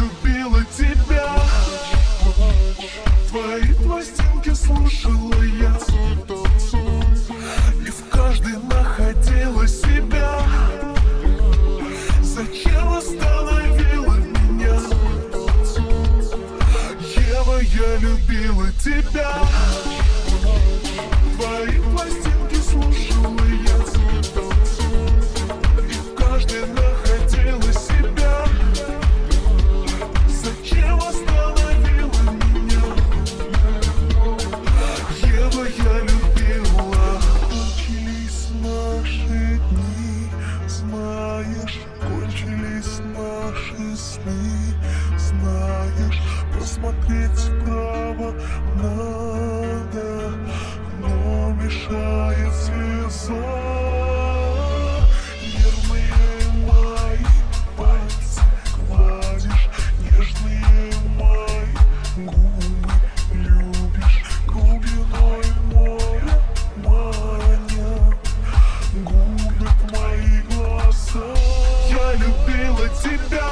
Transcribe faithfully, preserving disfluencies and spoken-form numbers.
любила тебя. Твои пластинки слушала я, и в каждой находила себя. Зачем остановила меня? Ева, я любила тебя. Твои пластинки слушала я, и в каждой находила себя. Зачем остановила меня? Ева, я любила. Кончились наши дни, знаешь, кончились наши сны, знаешь, посмотреть вправо надо, но мешает слеза. Нервные мои пальцы гладишь, нежные мои губы любишь, глубиной моря маня губят мои глаза. Я любила тебя.